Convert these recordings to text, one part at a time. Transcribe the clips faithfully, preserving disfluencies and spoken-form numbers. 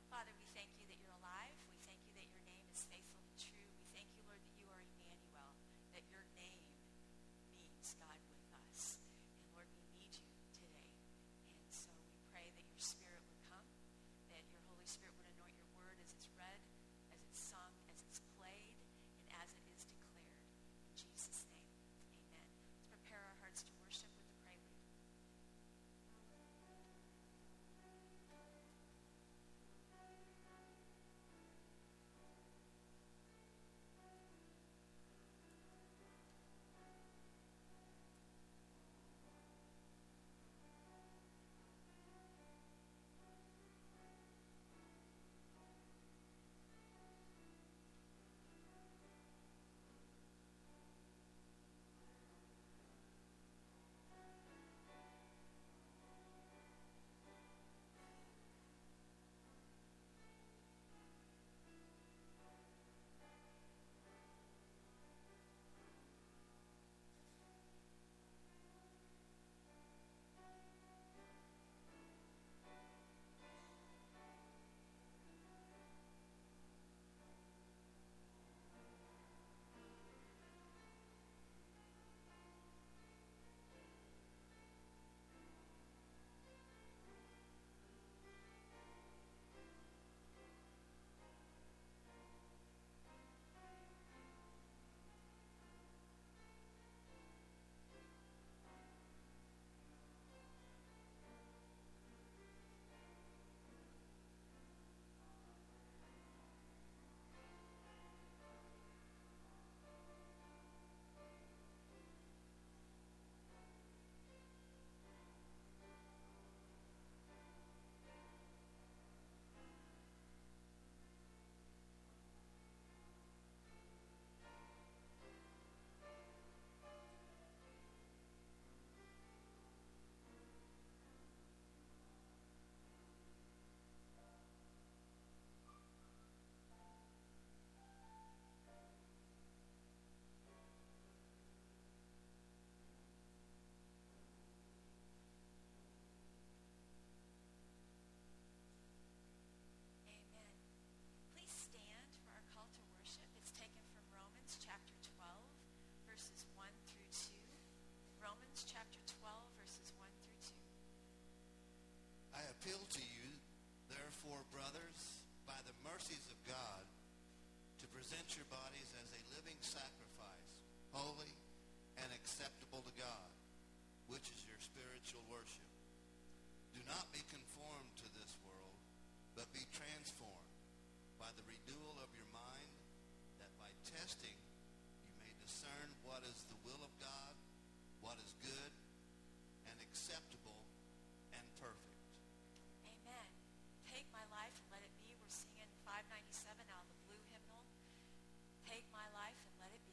Father, we thank you that you're alive. We thank you that your name is faithful and true. We thank you, Lord, that you are Emmanuel, that your name means God with us. And Lord, we need you today. And so we pray that your Spirit would come, that your Holy Spirit would anoint your word as it's read, as it's sung, as it's played, and as it is declared. In Jesus' name, amen. Let's prepare our hearts to worship with the prelude. Amen. Please stand for our call to worship. It's taken from Romans chapter twelve, verses one through two. Romans chapter twelve, verses one through two. I appeal to you, therefore, brothers, by the mercies of God, to present your bodies as a living sacrifice, holy and acceptable to God, which is your spiritual worship. Do not be conformed to this world, but be transformed by the renewal of your mind, that by testing you may discern what is the will of God, what is good and acceptable and perfect. Amen. Take my life and let it be. We're singing five ninety-seven out of the blue hymnal. Take my life and let it be.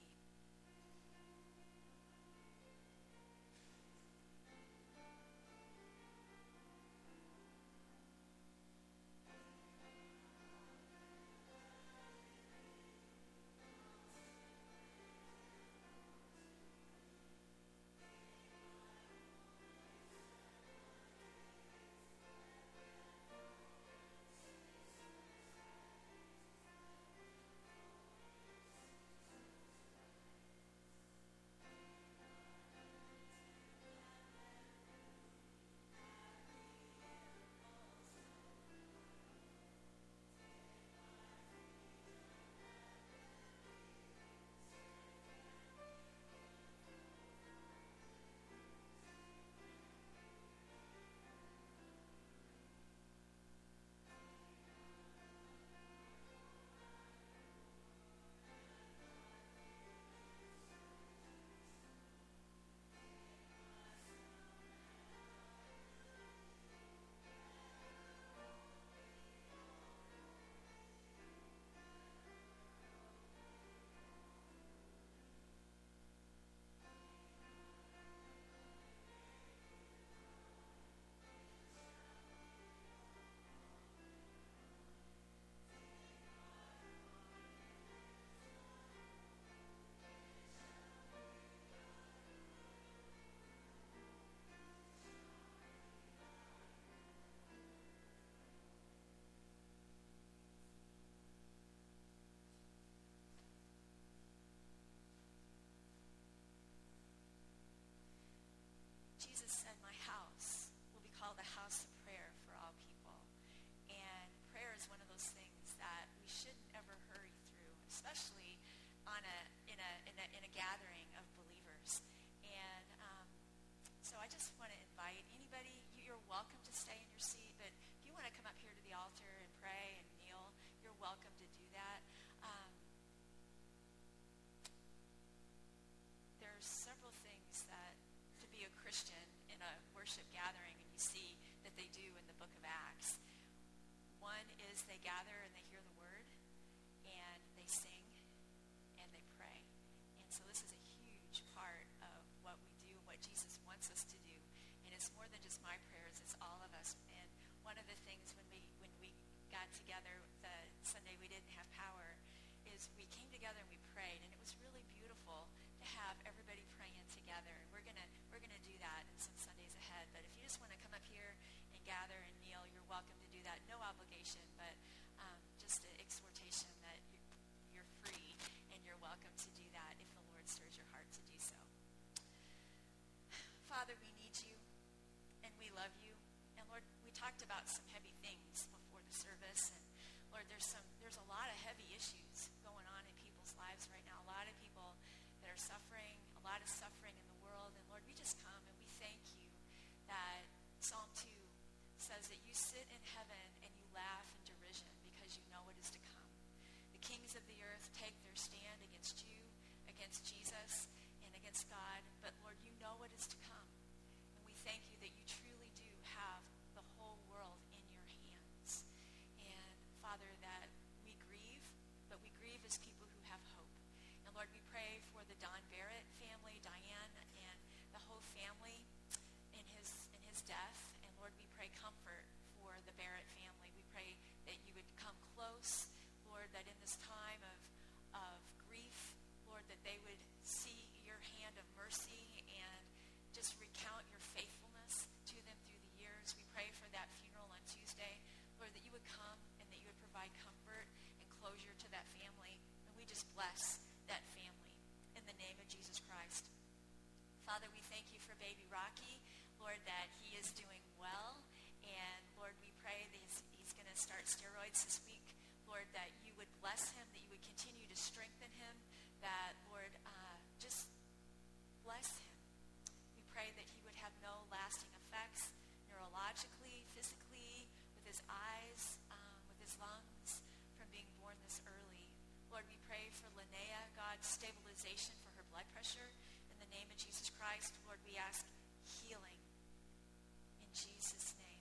in a gathering of believers. And um, so I just want to invite anybody, you- you're welcome to stay in your seat, but if you want to come up here to the altar and pray and kneel, you're welcome to do that. Um, there's several things that to be a Christian in a worship gathering, and you see that they do in the book of Acts. One is they gather and they hear the word, and they sing, and they pray. And so this is a huge part of what we do, what Jesus wants us to do. And it's more than just my prayers, it's all of us. And one of the things when we when we got together the Sunday we didn't have power is we came together and we prayed, and it was really beautiful to have everybody praying together. And we're gonna we're gonna do that in some Sundays ahead. But if you just want to come up here and gather and kneel, you're welcome to do that. No obligation, but um, just an exhortation that you're, you're free and you're welcome to do that if the Lord stirs your heart to do so. Father, we need you and we love you. And Lord, we talked about some heavy things before the service. And Lord, there's some there's a lot of heavy issues going on in people's lives right now. A lot of people that are suffering, a lot of suffering in the world. And Lord, we just come and we thank you that Psalm two says that you sit in heaven and you laugh in derision because you know what is to come. The kings of the earth take their stand against you, against Jesus, and against God. But Lord, you know what is to come. And we thank you that you truly do have the whole world in your hands. And Father, that we grieve, but we grieve as people who have hope. And Lord, we pray for the Don Barrett family, Diane, and the whole family in his in his death. And Lord, we pray comfort for the Barrett family. We pray that you would come close, Lord, that in this time of of grief, Lord, that they would see your hand of mercy and just recount your faithfulness to them through the years. We pray for that funeral on Tuesday, Lord, that you would come and that you would provide comfort and closure to that family. And we just bless that family in the name of Jesus Christ. Father, we thank you for baby Rocky, Lord, that he is doing well. And Lord, we pray that he's, he's going to start steroids this week. Lord, that you would bless him, that you would continue to strengthen him, that, Lord, uh, just bless him. We pray that he would have no lasting effects neurologically, physically, with his eyes, um, with his lungs, from being born this early. Lord, we pray for Linnea, God, stabilization for her blood pressure. In the name of Jesus Christ, Lord, we ask healing in Jesus' name.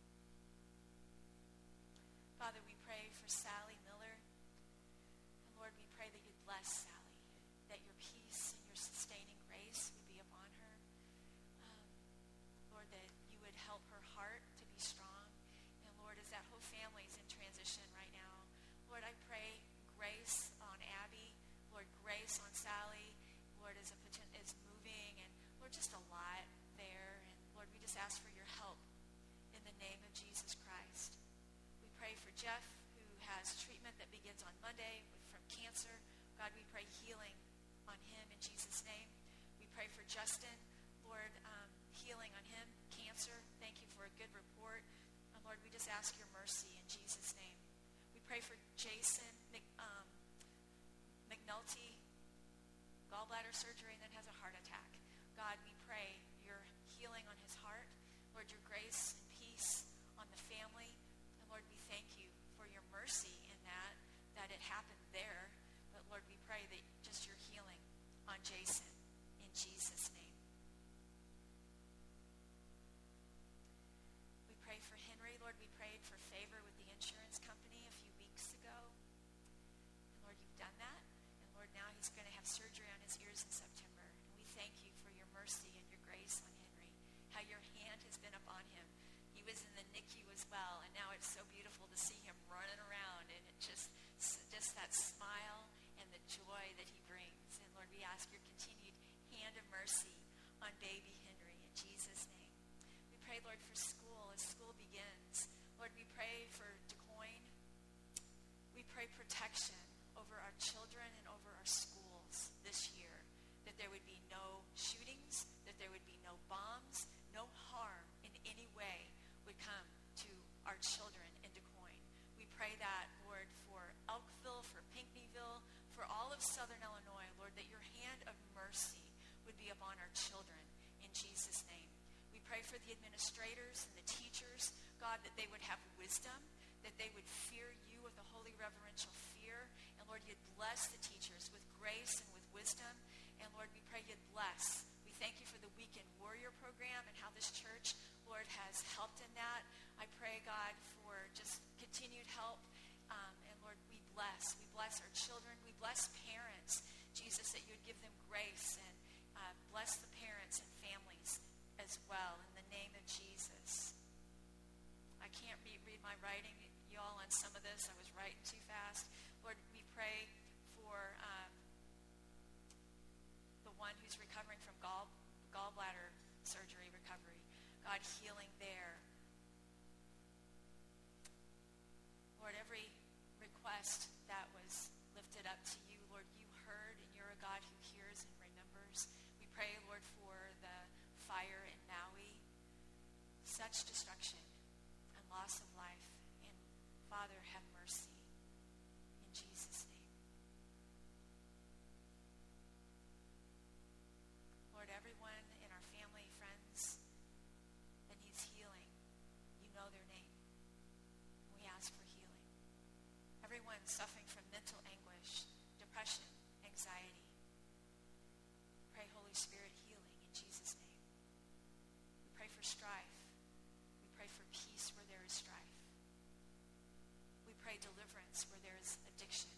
Father, we pray for Sally Miller. And Lord, we pray that you'd bless Sally, that your peace and your sustaining grace would be upon her. Um, Lord, that you would help her heart to be strong. And Lord, as that whole family is in transition right now, Lord, I pray grace on Abby. Lord, grace on Sally. Lord, as a potent, is moving. And Lord, just a lot there. And Lord, we just ask for your help in the name of Jesus Christ. We pray for Jeff, who has treatment that begins on Monday with, from cancer. God, we pray healing on him in Jesus' name. We pray for Justin, Lord, um, healing on him, cancer. Thank you for a good report. And Lord, we just ask your mercy in Jesus' name. We pray for Jason Mc, um, McNulty, gallbladder surgery, and then has a heart attack. God, we pray your healing on his heart. Lord, your grace and peace on the family. And Lord, we thank you for your mercy in that, that it happened there. But Lord, we pray that just your healing on Jason in Jesus' name. We pray for Henry. Lord, we prayed for favor with the insurance company a few weeks ago. And Lord, you've done that. And Lord, now he's going to have surgery on his ears in September. And we thank you for your mercy and your grace on Henry, how your hand has been upon him. He was in the N I C U as well, and now it's so beautiful to see him running around, and it just, just that smile and the joy that he brings. And Lord, we ask your continued hand of mercy on baby Henry in Jesus' name. We pray, Lord, for school as school begins. Lord, we pray for DuQuoin. We pray protection over our children and over our schools this year, that there would be no shootings, that there would be no bombs, no harm in any way would come to our children in DuQuoin. We pray that, Lord, for Elkville, for Pinckneyville, for all of Southern Illinois, Lord, that your hand mercy would be upon our children in Jesus' name. We pray for the administrators and the teachers, God, that they would have wisdom, that they would fear you with a holy reverential fear. And Lord, you'd bless the teachers with grace and with wisdom. And Lord, we pray you'd bless. We thank you for the Weekend Warrior program and how this church, Lord, has helped in that. I pray, God, for just continued help. Um, and Lord, we bless. We bless our children. We bless parents, Jesus, that you would give them grace, and uh, bless the parents and families as well in the name of Jesus. I can't read, read my writing, y'all, on some of this. I was writing too fast. Lord, we pray for um, the one who's recovering from gall, gallbladder surgery recovery. God, healing there. Lord, every request that was lifted up to you, Lord, you heard, and you're a God who hears and remembers. We pray, Lord, for the fire in Maui, such destruction and loss of life. And Father, have mercy in Jesus' name. Lord, everyone in our family, friends that needs healing, you know their name. We ask for healing. Everyone suffering from mental anguish, depression, anxiety. Pray, Holy Spirit, healing in Jesus' name. We pray for strife. We pray for peace where there is strife. We pray deliverance where there is addiction.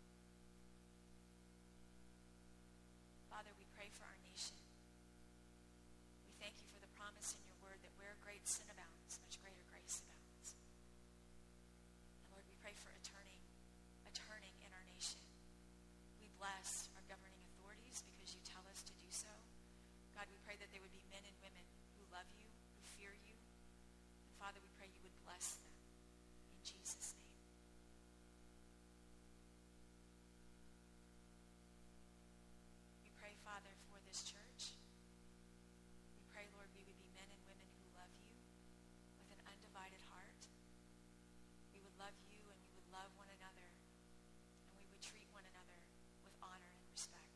Father, we pray for our nation. We thank you for the promise in your word that where great sin abounds, much greater grace abounds. And Lord, we pray for a turning, a turning in our nation. We bless our governing authorities because you tell us to do so. God, we pray that they would be men and women who love you, who fear you. And Father, we pray you would bless them in Jesus' name. We pray, Father, for this church. We pray, Lord, we would be men and women who love you with an undivided heart. We would love you and we would love one another, and we would treat one another with honor and respect.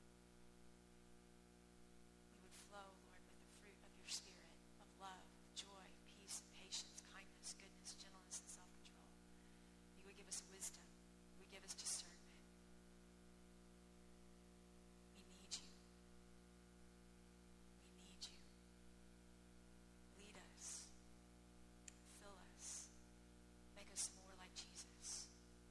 We would flow, Lord, with the fruit of your Spirit of love, joy, peace, patience, kindness, goodness, gentleness, and self-control. You would give us wisdom. You would give us discernment. We need you. We need you. Lead us. Fill us. Make us more like Jesus.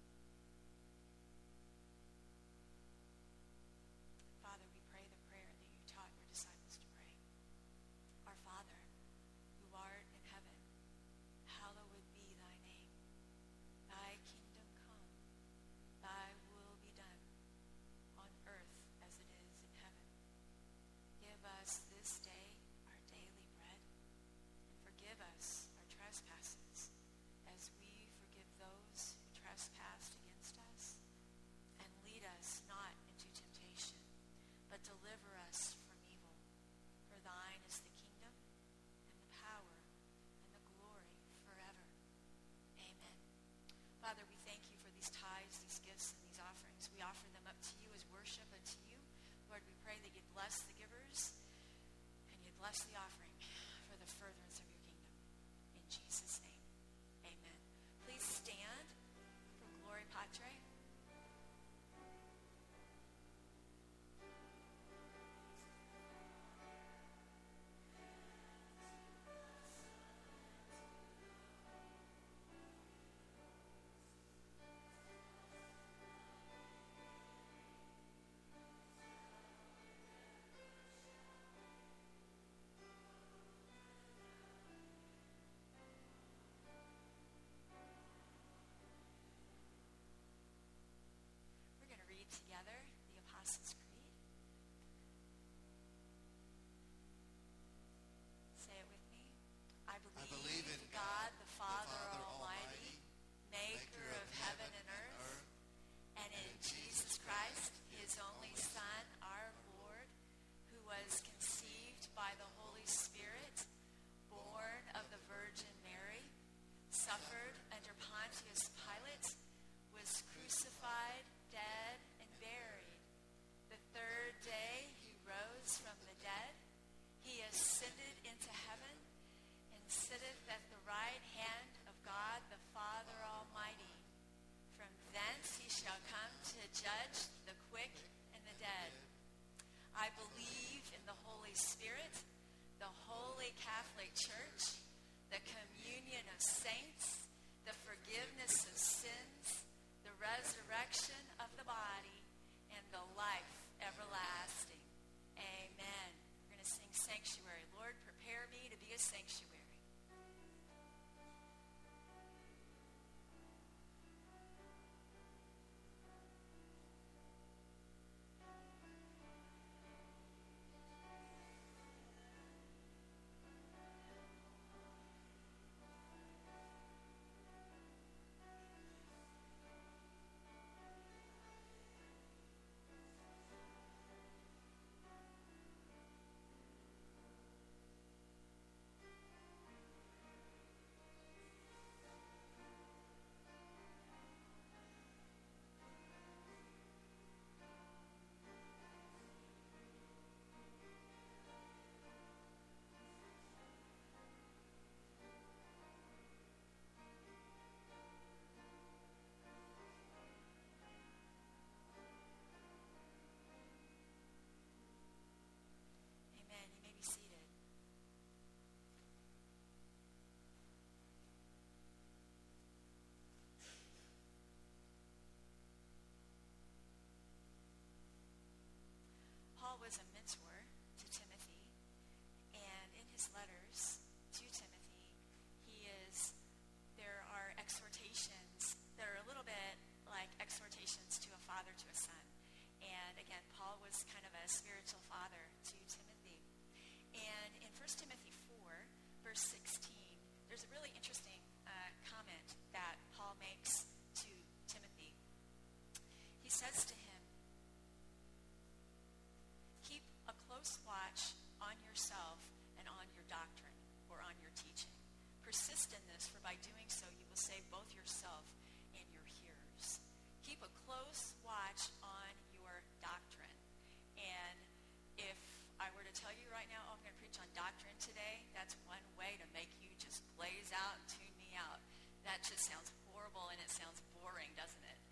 Father, we pray the prayer that you taught your disciples to pray. Our Father, who art in heaven, hallowed be thy name. Thy kingdom come. Thy will be done on earth as it is in heaven. Give us this day our daily bread, and forgive us our trespasses as we forgive those who trespass against us. And lead us not into temptation, but deliver us from evil. For thine is the kingdom, and the power, and the glory forever. Amen. Father, we thank you for these tithes, these gifts, and these offerings. We offer them up to you as worship unto you. Lord, we pray that you'd bless the givers, and you'd bless the offering for the furtherance of your kingdom. In Jesus' name, amen. Please stand for Glory Patre. We're going to read together the Apostles' Creed. Say it with me. I believe, I believe in God, God, the Father, the Father Almighty, Almighty, maker of heaven and earth, and in Jesus Christ, his only Son, our Lord, who was conceived by the Holy Spirit, born of the Virgin Mary, suffered under Pontius Pilate, was crucified, dead, and buried. The Holy Spirit, the Holy Catholic Church, the communion of saints, the forgiveness of sins, the resurrection of the body, and the life everlasting. Amen. We're going to sing Sanctuary. Lord, prepare me to be a sanctuary. Was a mentor to Timothy, and in his letters to Timothy, he is, there are exhortations that are a little bit like exhortations to a father to a son. And again, Paul was kind of a spiritual father to Timothy. And in First Timothy four, verse sixteen, there's a really interesting uh, comment that Paul makes to Timothy. He says to him, watch on yourself and on your doctrine or on your teaching. Persist in this, for by doing so you will save both yourself and your hearers. Keep a close watch on your doctrine. And if I were to tell you right now, oh, I'm going to preach on doctrine today, that's one way to make you just blaze out and tune me out. That just sounds horrible and it sounds boring, doesn't it?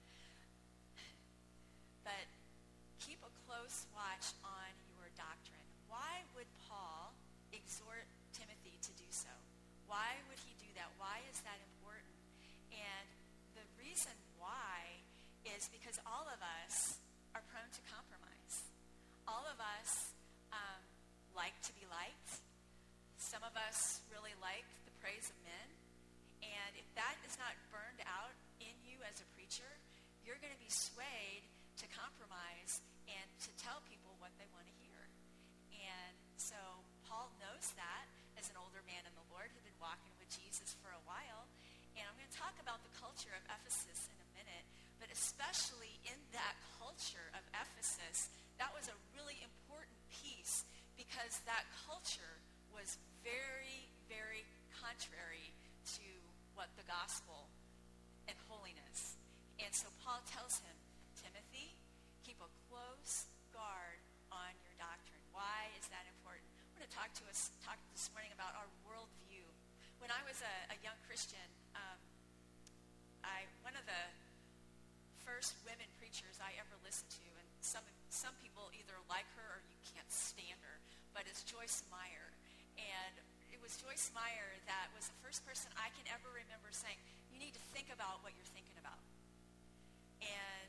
But keep a close watch on your doctrine. Why would Paul exhort Timothy to do so? Why would he do that? Why is that important? And the reason why is because all of us are prone to compromise. All of us um, like to be liked. Some of us really like the praise of men. And if that is not burned out in you as a preacher, you're going to be swayed to compromise and to tell people what they want to hear. And so Paul knows that as an older man in the Lord who'd been walking with Jesus for a while. And I'm going to talk about the culture of Ephesus in a minute, but especially in that culture of Ephesus, that was a really important piece because that culture was very, very contrary to what the gospel and holiness. And so Paul tells him, Timothy, keep a close guard on your doctrine. Why is that important? I'm going to talk to us talk this morning about our worldview. When I was a, a young Christian, um, I one of the first women preachers I ever listened to, and some some people either like her or you can't stand her, but it's Joyce Meyer. And it was Joyce Meyer that was the first person I can ever remember saying, you need to think about what you're thinking about. And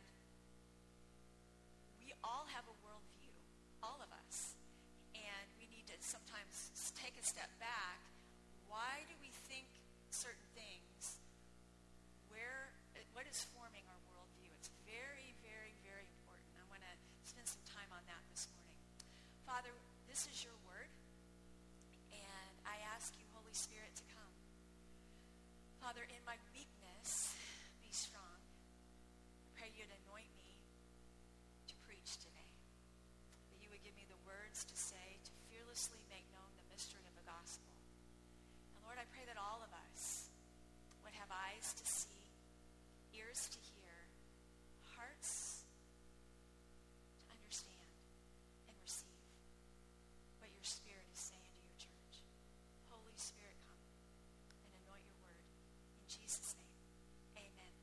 we all have a worldview, all of us. And we need to sometimes take a step back. Why do we think certain things? Where, what is forming our worldview? It's very, very, very important. I want to spend some time on that this morning. Father, this is your word, and I ask you, Holy Spirit, to come. Father, in my weakness, be strong. I pray you'd anoint me to preach today, that you would give me the words to say, to fearlessly make known the mystery of the gospel. And Lord, I pray that all of us would have eyes to see, ears to hear, hearts to understand and receive what your Spirit is saying to your church. Holy Spirit, come and anoint your word. In Jesus' name, amen.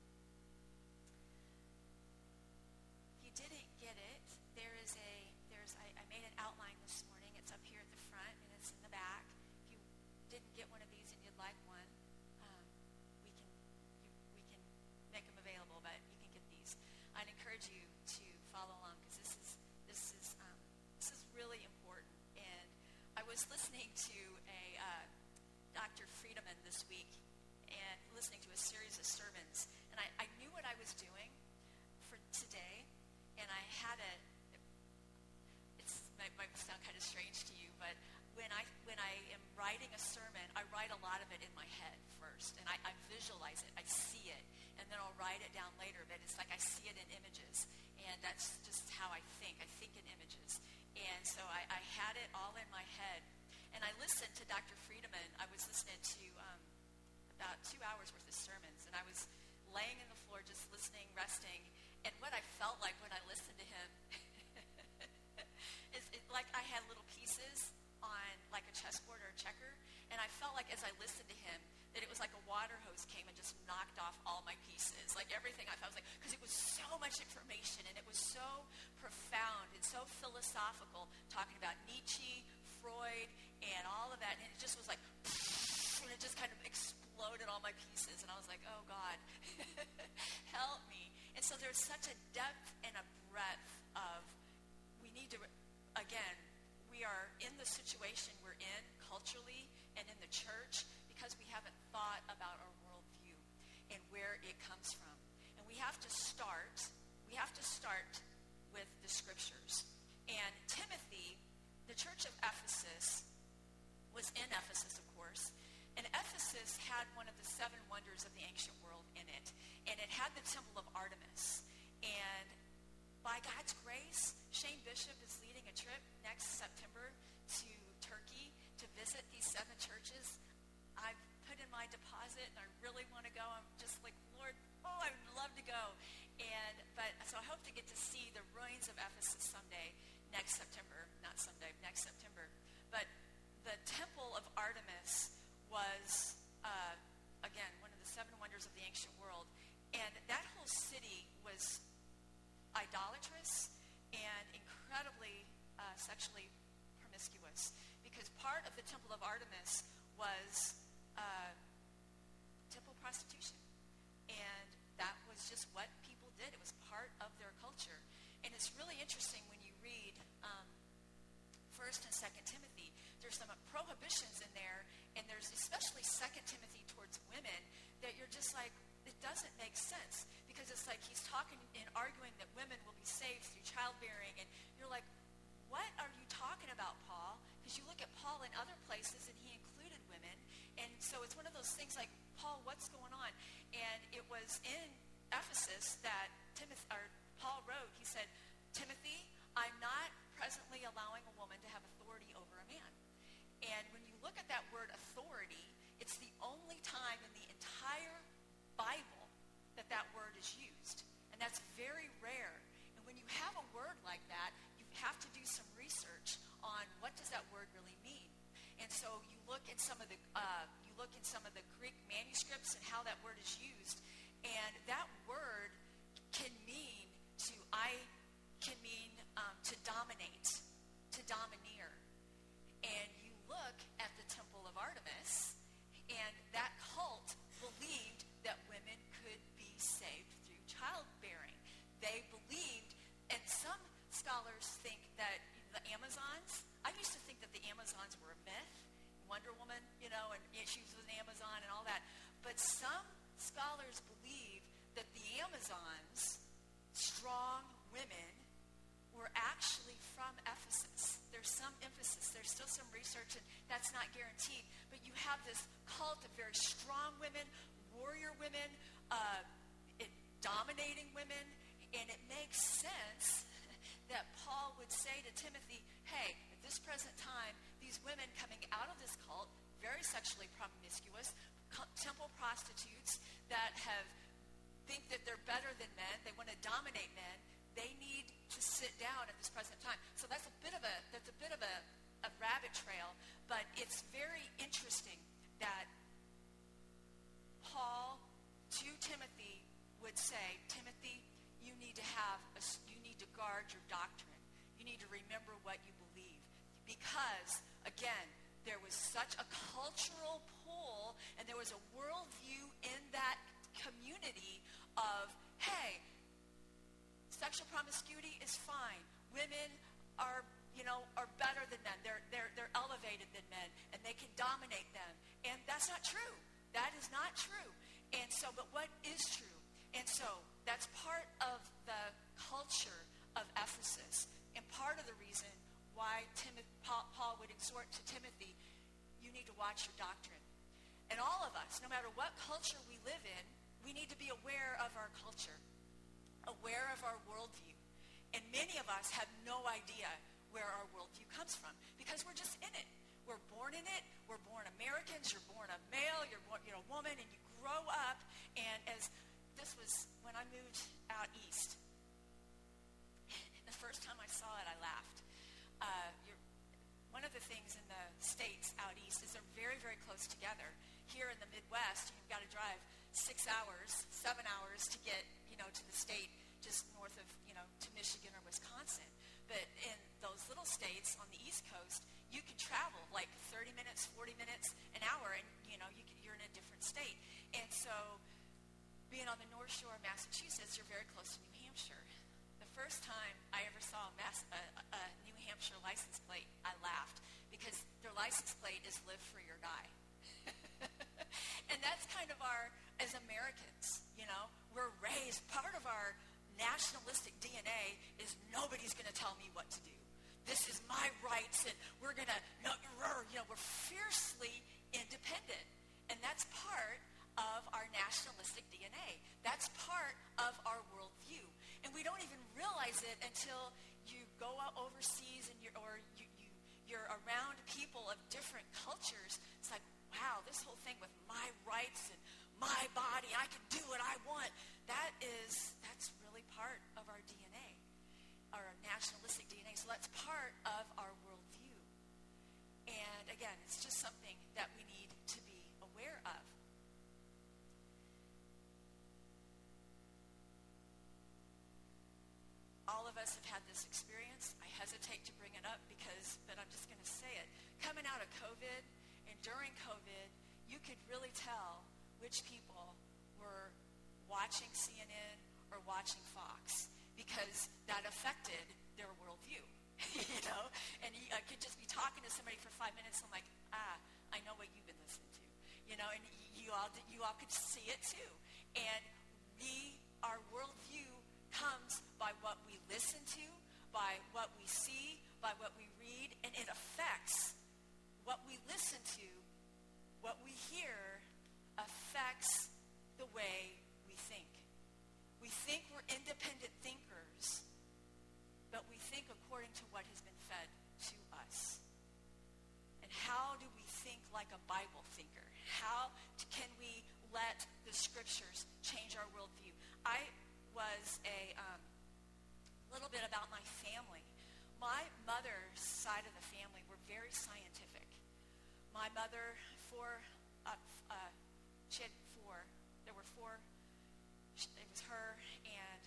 If you didn't get it, there is a, there's, I, I made an outline this morning. It's up here at was listening to a uh, Doctor Friedemann this week and listening to a series of sermons, and I, I knew what I was doing for today, and I had a, it might, might sound kind of strange to you, but when I when I am writing a sermon, I write a lot of it in my head first, and I, I visualize it, I see it, and then I'll write it down later, but it's like I see it in images, and that's just how I think. I think in images. And so I, I had it all in my head, and I listened to Doctor Friedemann. I was listening to um, about two hours worth of sermons, and I was laying in the floor just listening, resting, and what I felt like when I listened to him is it, like I had little pieces on like a chessboard or a checker, and I felt like as I listened to him that it was like a water hose came and just knocked off all my pieces, like everything. I felt was like, because it was so much information, and it was so profound and so philosophical, talking about Nietzsche, Freud, and all of that, and it just was like, and it just kind of exploded all my pieces, and I was like, oh God, help me. And so there's such a depth and a breadth of, we need to, again, we are in the situation we're in culturally and in the church because we haven't thought about our worldview and where it comes from. And we have to start, we have to start with the scriptures. And Timothy, the church of Ephesus, was in Ephesus, of course. And Ephesus had one of the seven wonders of the ancient world in it. And it had the temple of Artemis. And by God's grace, Shane Bishop is leading a trip next September to Turkey to visit these seven churches. I've put in my deposit, and I really want to go. I'm just like, Lord, oh, I would love to go. And but so I hope to get to see the ruins of Ephesus someday, next September. Not someday, next September. But the temple of Artemis was, uh, again, one of the seven wonders of the ancient world. And that whole city was idolatrous and incredibly uh, sexually promiscuous, because part of the temple of Artemis was uh, temple prostitution, and that was just what people did. It was part of their culture. And it's really interesting when you read um, First and Second Timothy. There's some prohibitions in there, and there's especially Second Timothy towards women that you're just like, it doesn't make sense, because it's like he's talking and arguing that women will be saved through childbearing, and you're like, what are you talking about, Paul? Because you look at Paul in other places, and he included women, and so it's one of those things like, Paul, what's going on? And it was in Ephesus that Timothy, or Paul wrote, he said, Timothy, I'm not presently allowing a woman to have authority over a man. And when you look at that word authority, it's the only time in the entire Bible that that word is used. And that's very rare. And when you have a word like that, you have to do some research on what does that word really mean. And so you look in some of the uh, you look in some of the Greek manuscripts and how that word is used, and that word can mean to I can mean um, to dominate, to domineer. And you look at the Temple of Artemis, and that cult believed that women could be saved through childbearing. They believed, and some scholars think that the Amazons, I used to think that the Amazons were a myth, Wonder Woman, you know, and she was an Amazon and all that. But some scholars believe that the Amazons, strong women, were actually from Ephesus. There's some emphasis. There's still some research, and that's not guaranteed. But you have this cult of very strong women, warrior women, uh, it, dominating women, and it makes sense that Paul would say to Timothy, hey, at this present time, these women coming out of this cult, very sexually promiscuous, temple prostitutes that have think that they're better than men, they want to dominate men, they need to sit down at this present time. So that's a bit of a that's a bit of a, a rabbit trail, but it's very interesting that Paul to Timothy would say, Timothy, you need to have a, you need to guard your doctrine. You need to remember what you believe, because again, there was such a cultural pull, and there was a worldview in that community of, hey, sexual promiscuity is fine. Women are, you know, are better than men. They're, they're, they're elevated than men, and they can dominate them. And that's not true. That is not true. And so, but what is true? And so, that's part of the culture of Ephesus, and part of the reason why Timothy, Paul, Paul would exhort to Timothy, you need to watch your doctrine. And all of us, no matter what culture we live in, we need to be aware of our culture, aware of our worldview. And many of us have no idea where our worldview comes from because we're just in it. We're born in it. We're born Americans. You're born a male. You're born, you're a woman, and you grow up. And as this was when I moved out east, the first time I saw it, I laughed. Uh, you're, one of the things in the states out east is they're very, very close together. Here in the Midwest, you've got to drive six hours, seven hours to get, you know, to the state just north of, you know, to Michigan or Wisconsin. But in those little states on the East Coast, you can travel like thirty minutes, forty minutes, an hour, and, you know, you can, you're in a different state. And so being on the North Shore of Massachusetts, you're very close to New Hampshire. The first time I ever saw a, Mass, a, a New Hampshire license plate, I laughed because their license plate is "Live Free or Die." And that's kind of our, as Americans, you know, we're raised, part of our nationalistic D N A is nobody's going to tell me what to do. This is my rights, and we're going to, you know, we're fiercely independent. And that's part of our nationalistic D N A. That's part of our worldview. And we don't even realize it until you go out overseas and you're, or you, you, you're around people of different cultures. It's like, wow, this whole thing with my rights and my body, I can do what I want. That is, that's really part of our D N A, our nationalistic D N A. So that's part of our worldview. And again, it's just something that we need to be aware of. All of us have had this experience. I hesitate to bring it up because, but I'm just going to say it. Coming out of COVID and during COVID, you could really tell which people were watching C N N or watching Fox because that affected their worldview, you know? And you, I could just be talking to somebody for five minutes. I'm like, ah, I know what you've been listening to, you know? And you all, you all could see it too. And we, our worldview comes by what we listen to, by what we see, by what we read, and it affects what we listen to, what we hear affects the way we think. We think we're independent thinkers, but we think according to what has been fed to us. And how do we think like a Bible thinker? How can we let the scriptures change our worldview? I was a um, little bit about my family. My mother's side of the family were very scientific. My mother, four, uh, uh, she had four. There were four. It was her and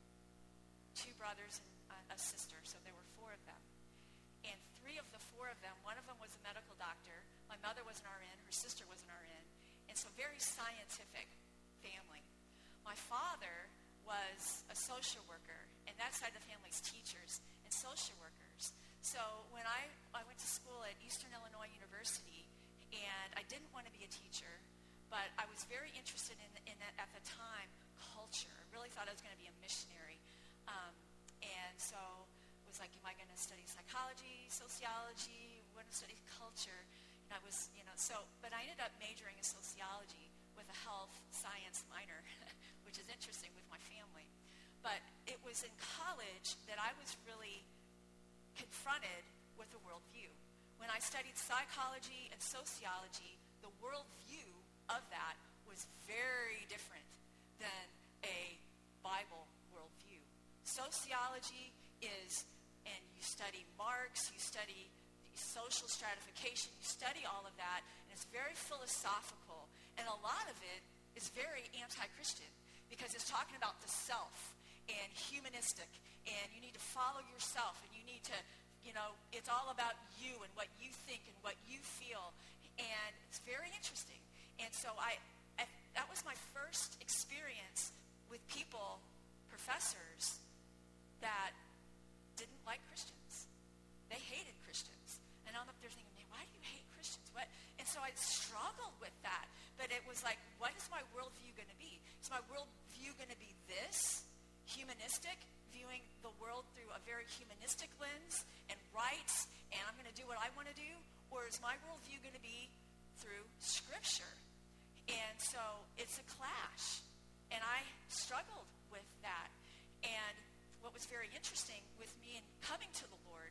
two brothers and a sister, so there were four of them. And three of the four of them, one of them was a medical doctor. My mother was an R N. Her sister was an R N. And so very scientific family. My father was a social worker, and that side of the family is teachers and social workers. So when I, I went to school at Eastern Illinois University, and I didn't want to be a teacher, but I was very interested in, in that, at the time, culture. I really thought I was going to be a missionary. Um, and so it was like, am I going to study psychology, sociology, want to study culture? And I was, you know, so, but I ended up majoring in sociology with a health science minor, which is interesting with my family. But it was in college that I was really confronted with a worldview. When I studied psychology and sociology, the worldview of that was very different than a Bible worldview. Sociology is, and you study Marx, you study social stratification, you study all of that, and it's very philosophical, and a lot of it is very anti-Christian because it's talking about the self and humanistic, and you need to follow yourself, and you need to, you know, it's all about you and what you think and what you feel, and it's very interesting. And so I, I that was my first experience with people, professors, that didn't like Christians. they hated Christians. And I'm up there thinking, man, why do you hate Christians? What? And so I struggled with that. But it was like, what is my worldview going to be? Is my worldview going to be this, humanistic, viewing the world through a very humanistic lens and rights, and I'm going to do what I want to do? Or is my worldview going to be through Scripture? And so it's a clash. And I struggled with that. And what was very interesting with me in coming to the Lord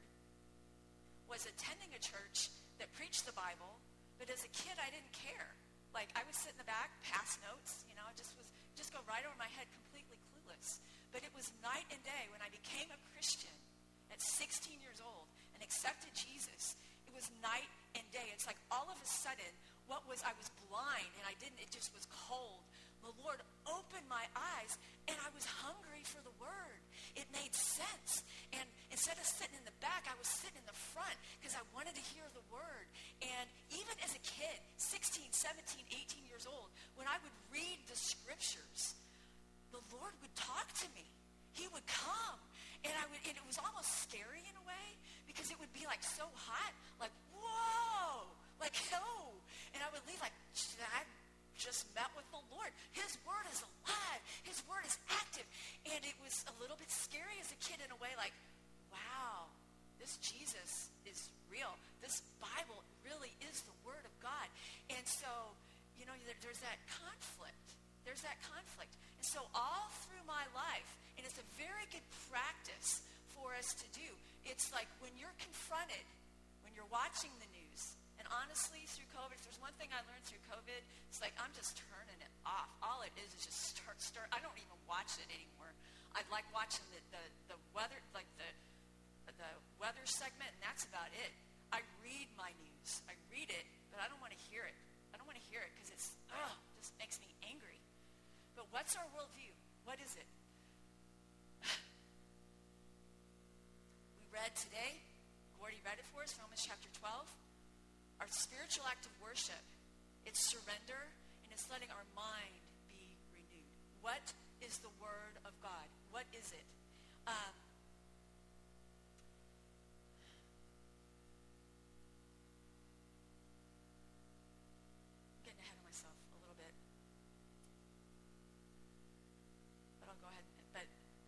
was attending a church that preached the Bible, but as a kid I didn't care. Like, I would sit in the back, pass notes, you know, it just was just go right over my head, completely clueless. But it was night and day when I became a Christian at sixteen years old and accepted Jesus. It was night and day. It's like all of a sudden, what was, I was blind and I didn't, it just was cold. The Lord opened my eyes and I was hungry for the Word. It made sense. And instead of sitting in the back, I was sitting in the front because I wanted to hear the Word. And even as a kid, sixteen, seventeen, eighteen years old, when I would read the Scriptures, the Lord would talk to me. He would come. And I would, and it was almost scary in a way because it would be like so hot, like, whoa, like, oh. And I would leave like, I just met with the Lord. His Word is alive. His Word is active. And it was a little bit scary as a kid in a way, like, wow, this Jesus is real. This Bible really is the Word of God. And so, you know, there, there's that conflict. There's that conflict. And so all through my life, and it's a very good practice for us to do, it's like when you're confronted, when you're watching the news, and honestly, through COVID, if there's one thing I learned through COVID, it's like I'm just turning it off. All it is is just start, start. I don't even watch it anymore. I like watching the, the, the weather, like the the weather segment, and that's about it. I read my news. I read it, but I don't want to hear it. I don't want to hear it because it's, ugh, just makes me angry. But what's our worldview? What is it? We read today, Gordy read it for us, Romans chapter twelve. Our spiritual act of worship, it's surrender, and it's letting our mind be renewed. What is the Word of God? What is it? Um, I'm getting ahead of myself a little bit. But I'll go ahead. But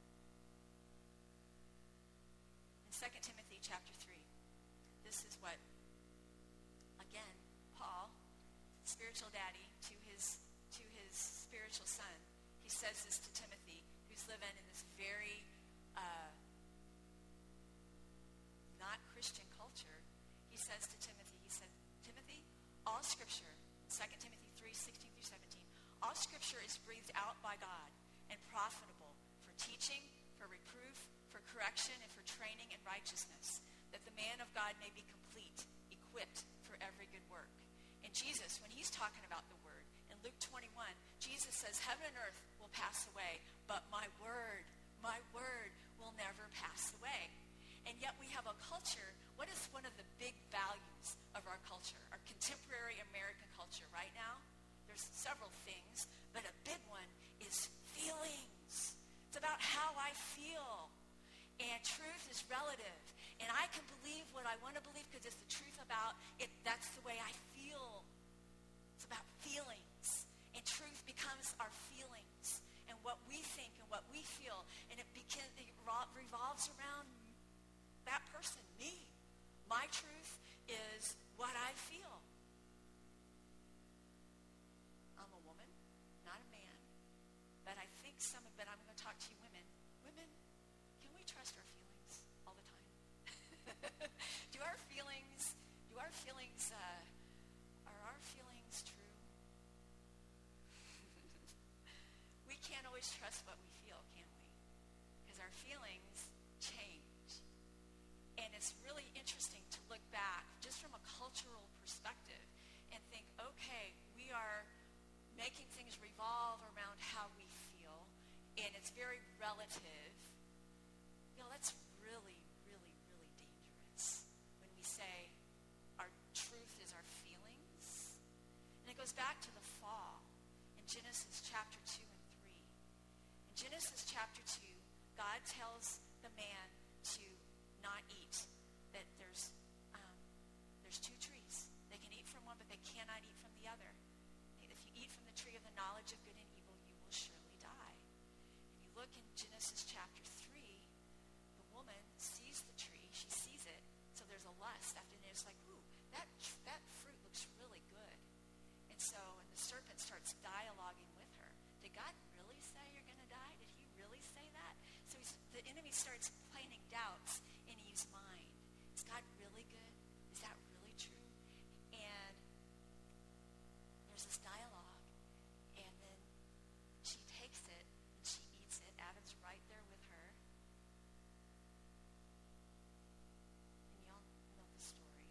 in Second Timothy chapter three, this is what, again, Paul, spiritual daddy to his to his spiritual son, he says this to Timothy, who's living in this very uh, not Christian culture. He says to Timothy, he said, Timothy, all Scripture, Second Timothy three, sixteen through seventeen, all Scripture is breathed out by God and profitable for teaching, for reproof, for correction, and for training in righteousness, that the man of God may be complete, equipped for every good work. And Jesus, when he's talking about the Word, in Luke twenty-one, Jesus says, heaven and earth will pass away, but my Word, my Word will never pass away. And yet we have a culture. What is one of the big values of our culture, our contemporary American culture right now? There's several things, but a big one is feelings. It's about how I feel. And truth is relative. And I can believe what I want to believe because it's the truth about it. That's the way I feel. It's about feelings. And truth becomes our feelings and what we think and what we feel. And it, begin, it revolves around that person, me. My truth is what I feel. I'm a woman, not a man. But I think some of it, I'm going to talk to you women. Women, can we trust our feelings all the time? do our feelings, do our feelings, uh, are our feelings true? We can't always trust what we feel, can we? Because our feelings change. And it's really interesting to look back just from a cultural perspective and think, okay, we are making things revolve around how we feel, and it's very relative. You know, that's really, really, really dangerous when we say our truth is our feelings. And it goes back to the fall in Genesis chapter two and three. In Genesis chapter two, God tells the man to not eat that there's um, there's two trees. They can eat from one, but they cannot eat from the other. If you eat from the tree of the knowledge of good and evil, you will surely die. And you look in Genesis chapter three, the woman sees the tree. She sees it. So there's a lust. After that, it's like, ooh, that, that fruit looks really good. And so, and the serpent starts dialoguing with her. Did God really say you're going to die? Did he really say that? So he's, the enemy starts planting doubts in Eve's mind. Is God really good? Is that really true? And there's this dialogue. And then she takes it and she eats it. Adam's right there with her. And y'all know the story.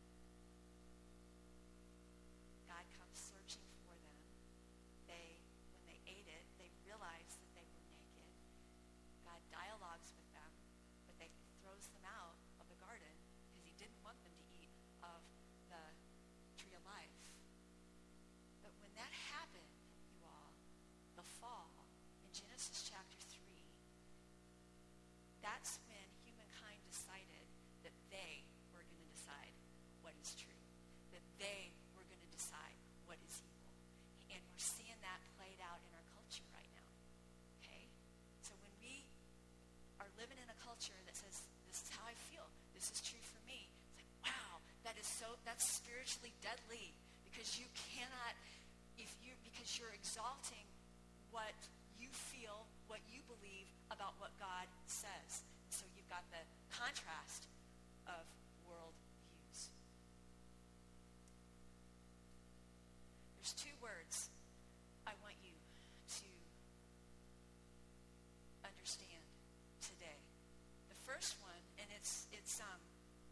God comes searching for them. They, when they ate it, they realized that they were naked. God dialogues with them, but they throws them out of the garden because he didn't want them to eat of the tree of life. But when that happened, you all, the fall, in Genesis chapter three, that's when humankind decided that they were going to decide what is true, that they were going to decide what is evil. And we're seeing that played out in our culture right now. Okay? So when we are living in a culture that says, this is how I feel, this is true for me, it's like, wow, that is so, that's spiritually deadly, because you cannot, if you, because you're exalting what you feel, what you believe about what God says. So you've got the contrast of world views. There's two words I want you to understand today. The first one, and it's it's um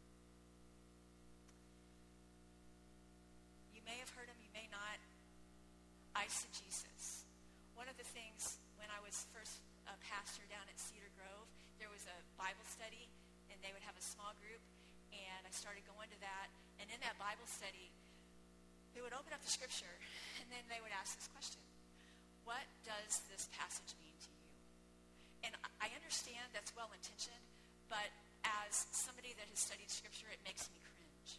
you may have heard him, you may not. Eisegesis. One of the things when I was first a pastor down at Cedar Grove, there was a Bible study, and they would have a small group, and I started going to that. And in that Bible study, they would open up the scripture, and then they would ask this question: what does this passage mean to you? And I understand that's well-intentioned, but as somebody that has studied scripture, it makes me cringe.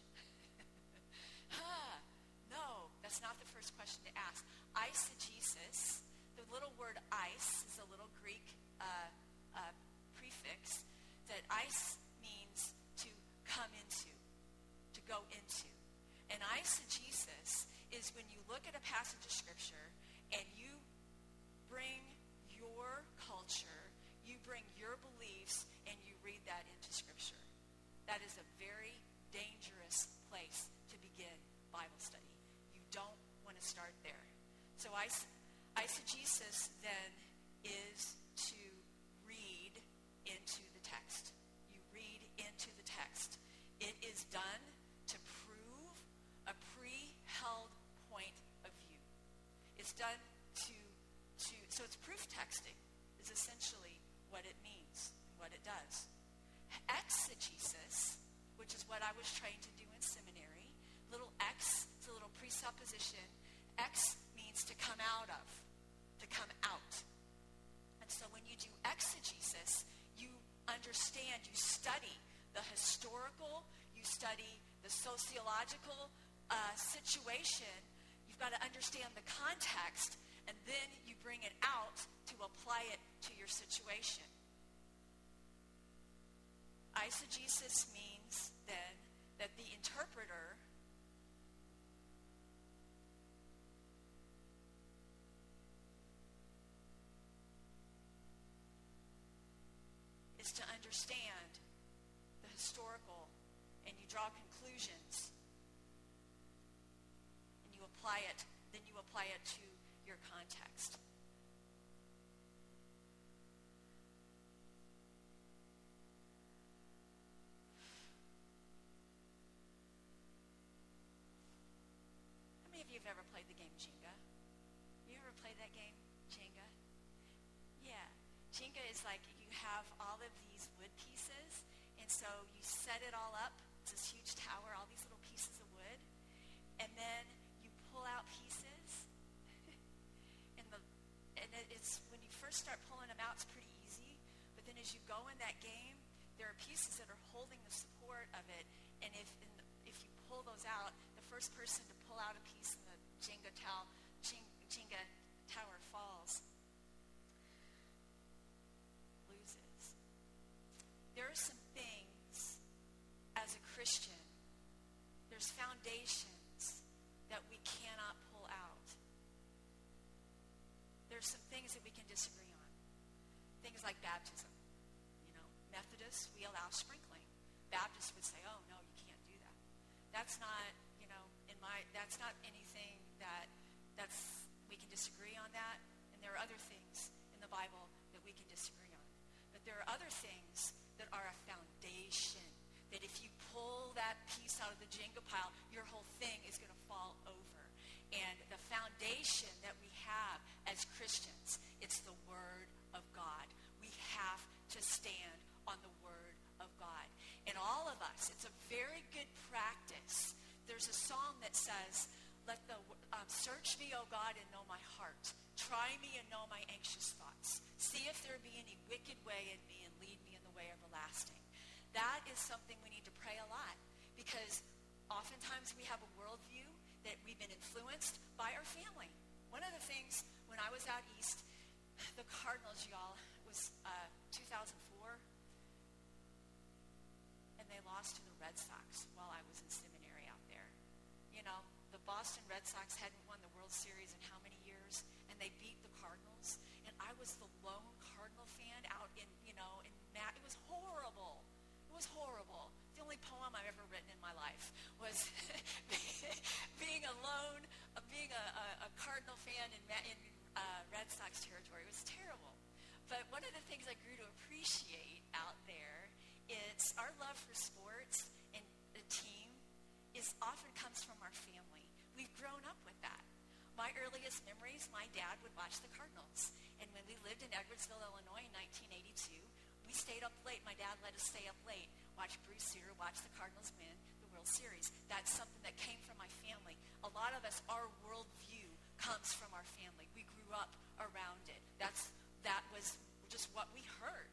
huh, no, that's not the first question to ask. Eisegesis, the little word eis is a little Greek uh, uh, prefix, that eis means to come into, to go into. And eisegesis is when you look at a passage of scripture and you bring your culture, you bring your beliefs, and you read that into scripture. That is a very dangerous place to begin Bible study. You don't want to start there. So eis- eisegesis then is to read into the text. You read into the text. It is done to prove a pre-held point of view. It's done to, to so it's proof texting is essentially what it means, what it does. Exegesis, which is what I was trained to do in seminary, little X, it's a little presupposition. X means to come out of, to come out. And so when you do exegesis, you understand, you study the historical, you study the sociological uh, situation. You've got to understand the context, and then you bring it out to apply it to your situation. Eisegesis means then that the interpreter is to understand the historical, and you draw conclusions, and you apply it, then you apply it to your context. How many of you have ever played the game Jenga? You ever played that game, Jenga? Yeah. Jenga is like you have all of these wood pieces, and so you set it all up. It's this huge tower, all these little pieces of wood, and then you pull out pieces, and the and it's when you first start pulling them out, it's pretty easy. But then as you go in that game, there are pieces that are holding the support of it, and if in the, if you pull those out, the first person to pull out a piece in the Jenga, tower, Jenga tower falls loses. There are some things as a Christian, there's foundations that we cannot pull out. There's some things that we can disagree on. Things like baptism. You know, Methodists, we allow sprinkling. Baptists would say, oh, no, you can't do that. That's not, you know, in my, that's not anything that, that's, we can disagree on that. And there are other things in the Bible that we can disagree on. But there are other things that are a foundation, that if you pull that piece out of the Jenga pile, your whole thing is going to fall over. And the foundation that we have as Christians, it's the Word of God. We have to stand on the Word of God. And all of us, it's a very good practice. There's a song that says, let the um, search me, O God, and know my heart. Try me and know my anxious thoughts. See if there be any wicked way in me and lead me in the way everlasting. That is something we need to pray a lot, because oftentimes we have a worldview that we've been influenced by our family. One of the things, when I was out east, the Cardinals, y'all, it was uh, two thousand four, and they lost to the Red Sox while I was in seminary out there. You know, the Boston Red Sox hadn't won the World Series in how many years, and they beat the Cardinals, and I was the lone Cardinal fan out in, you know, in Matt. It was horrible. It was horrible. The only poem I've ever written in my life was being alone, uh, being a, a, a Cardinal fan in, in uh, Red Sox territory. It was terrible. But one of the things I grew to appreciate out there is our love for sports and the team is often comes from our family. We've grown up with that. My earliest memories, my dad would watch the Cardinals. And when we lived in Edwardsville, Illinois in nineteen eighty-two, we stayed up late. My dad let us stay up late, watch Bruce Sear, watch the Cardinals win the World Series. That's something that came from my family. A lot of us, our worldview comes from our family. We grew up around it. That's that was just what we heard.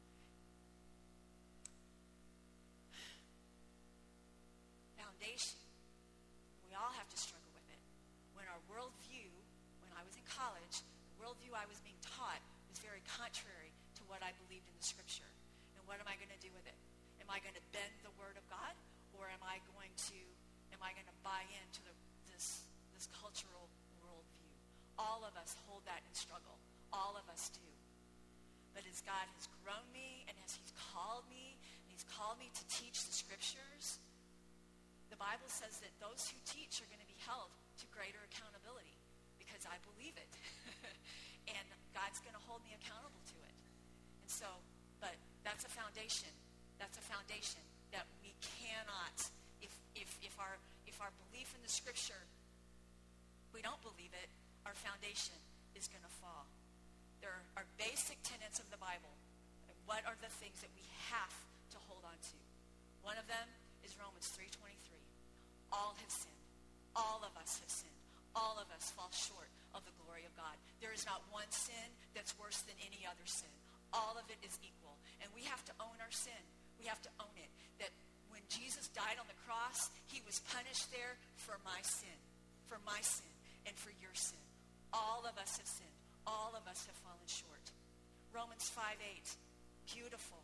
Foundation. We all have to struggle with it. When our worldview, when I was in college, the worldview I was being taught was very contrary to what I believed in the Scripture. And what am I going to do with it? Am I going to bend the Word of God, or am I going to am I going to buy into the, this this cultural worldview? All of us hold that in struggle. All of us do. But as God has grown me, and as He's called me, and He's called me to teach the Scriptures, the Bible says that those who teach are going to be held to greater accountability, because I believe it. And God's going to hold me accountable to it. And so, but that's a foundation. That's a foundation that we cannot, if if if our if our belief in the Scripture, we don't believe it, our foundation is going to fall. There are basic tenets of the Bible. And what are the things that we have to hold on to? One of them is Romans three twenty-three. All have sinned. All of us have sinned. All of us fall short of the glory of God. There is not one sin that's worse than any other sin. All of it is equal. And we have to own our sin. We have to own it. That when Jesus died on the cross, He was punished there for my sin. For my sin and for your sin. All of us have sinned. All of us have fallen short. Romans five eight. Beautiful.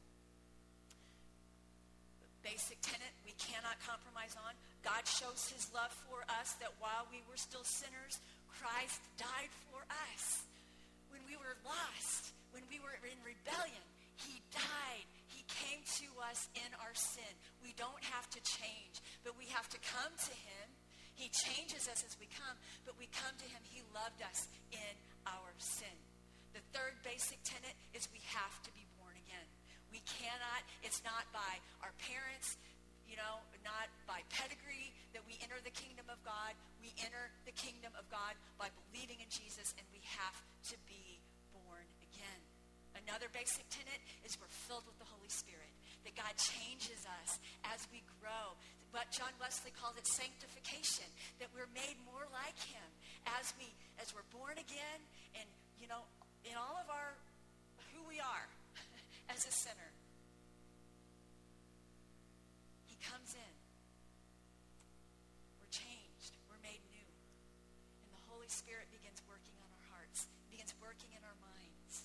Basic tenet we cannot compromise on. God shows His love for us that while we were still sinners, Christ died for us. When we were lost, when we were in rebellion, He died. He came to us in our sin. We don't have to change, but we have to come to Him. He changes us as we come, but we come to Him. He loved us in our sin. The third basic tenet is we have to be born again. We cannot, it's not by our parents, you know, not by pedigree that we enter the kingdom of God. We enter the kingdom of God by believing in Jesus, and we have to be born again. Another basic tenet is we're filled with the Holy Spirit, that God changes us as we grow. What John Wesley called it sanctification, that we're made more like Him as we as we're born again, and you know, in all of our who we are as a sinner. Spirit begins working on our hearts, begins working in our minds.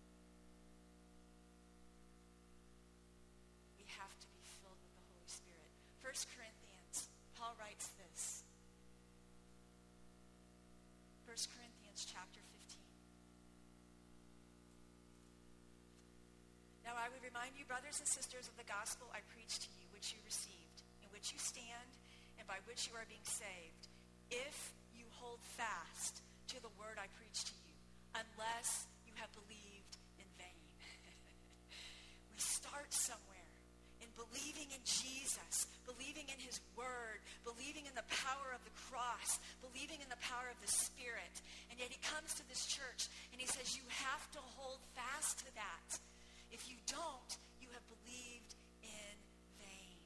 We have to be filled with the Holy Spirit. First Corinthians, Paul writes this. First Corinthians chapter fifteen. Now I would remind you, brothers and sisters, of the gospel I preached to you, which you received, in which you stand, and by which you are being saved, if you hold fast to the word I preached to you, unless you have believed in vain. We start somewhere in believing in Jesus, believing in his word, believing in the power of the cross, believing in the power of the Spirit. And yet he comes to this church and he says, you have to hold fast to that. If you don't, you have believed in vain.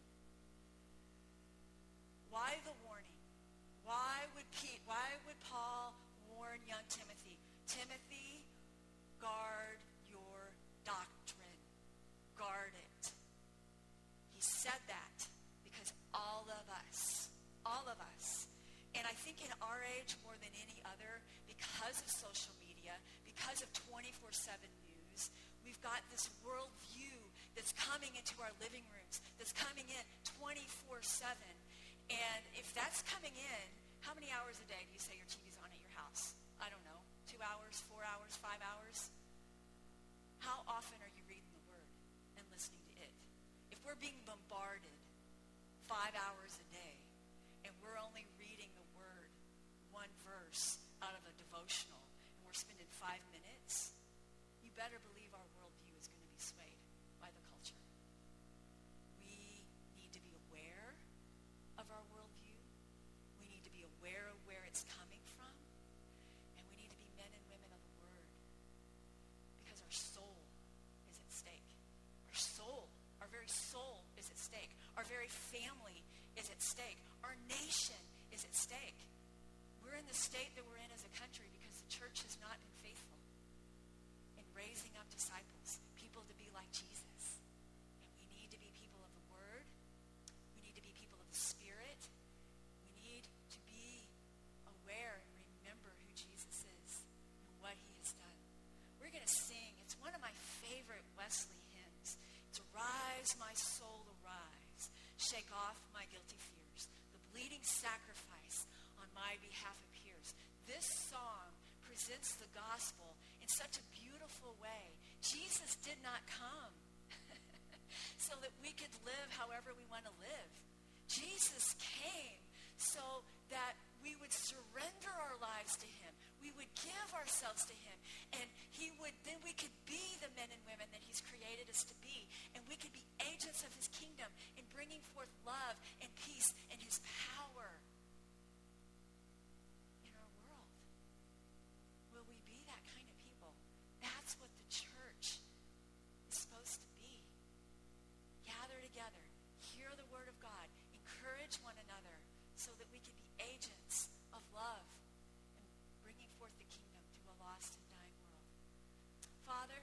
Why the warning? Why would Pete, why would Paul warn young Timothy? Timothy, guard your doctrine. Guard it. He said that because all of us, all of us, and I think in our age more than any other, because of social media, because of twenty-four seven news, we've got this world view that's coming into our living rooms, that's coming in twenty-four seven. And if that's coming in, how many hours a day do you say your T V's on at your house? I don't know. Two hours, four hours, five hours? How often are you reading the Word and listening to it? If we're being bombarded five hours a day and we're only reading the Word, one verse out of a devotional, and we're spending five minutes, you better believe our worldview is going to be swayed by the culture. We need to be aware of our worldview. We need to be aware of where it's coming from. And we need to be men and women of the Word. Because our soul is at stake. Our soul, our very soul is at stake. Our very family is at stake. Our nation is at stake. We're in the state that we're in as a country because the church has not been faithful in raising up disciples, people to be like Jesus. And we need to be people of the Word. We need to be people of the Spirit. We need to be aware and remember who Jesus is and what he has done. We're going to sing. It's one of my favorite Wesley hymns. It's Arise, my soul, arise. Shake off my guilty fears. The bleeding sacrifice on my behalf appears. This song presents the gospel in such a beautiful way. Jesus did not come so that we could live however we want to live. Jesus came so that we would surrender our lives to him. We would give ourselves to him. And he would, then we could be the men and women that he's created us to be. And we could be agents of his kingdom in bringing forth love and peace and his power in our world. Will we be that kind of people? That's what the church is supposed to be. Gather together, hear the word of God, encourage one another so that we can be agents of love and bringing forth the kingdom to a lost and dying world. Father,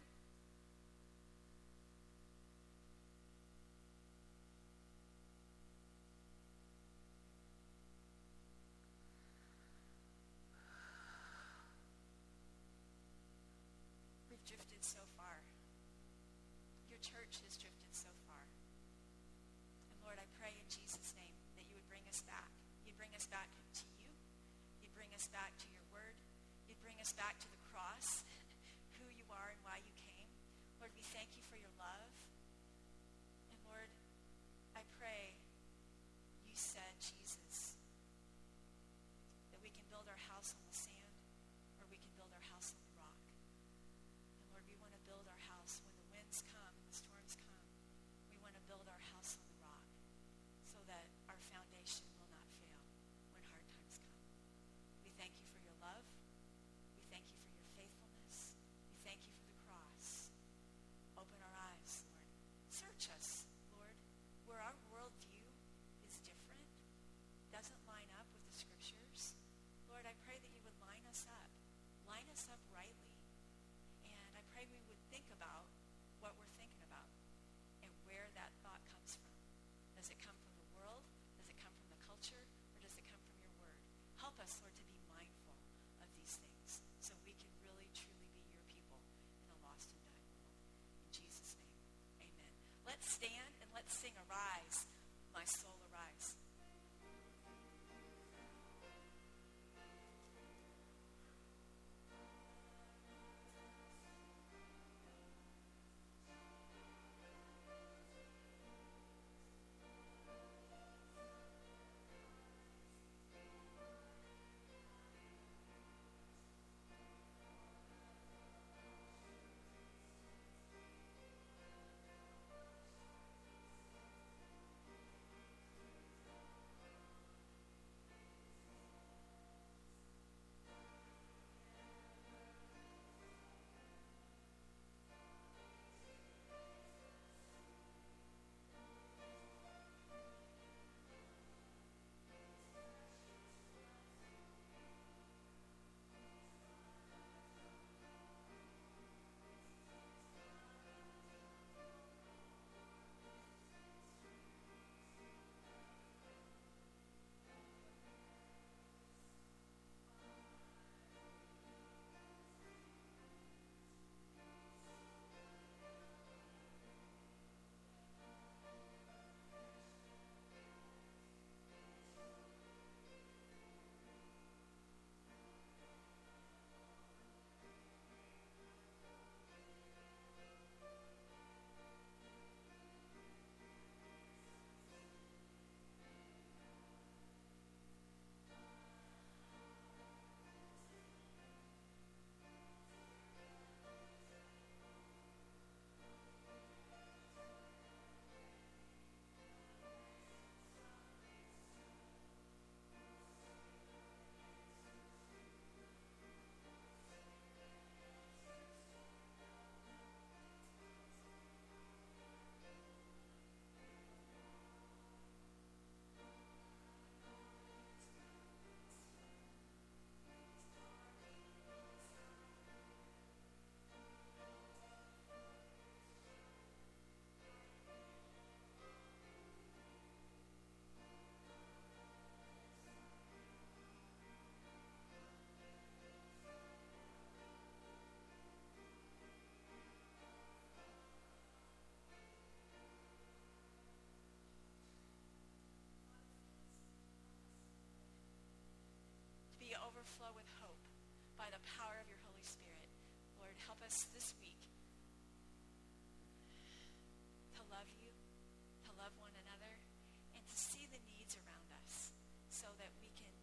we've drifted so far. Your church has drifted so far. And Lord, I pray in Jesus' name that you would bring us back. You'd bring us back to you. You'd bring us back to your word. You'd bring us back to the cross, who you are and why you came. Lord, we thank you for your love. And Lord, I pray you said, Jesus, that we can build our house on the sand or we can build our house on the rock. And Lord, we want to build our house when the winds come and the storms come. We want to build our house on the rock so that our foundation will not fail when hard times come. We thank you for your love. We thank you for your faithfulness. We thank you for the cross. Open our eyes, Lord. Search us, Lord, where our worldview is different. by the power of your Holy Spirit. Lord, help us this week to love you, to love one another, and to see the needs around us so that we can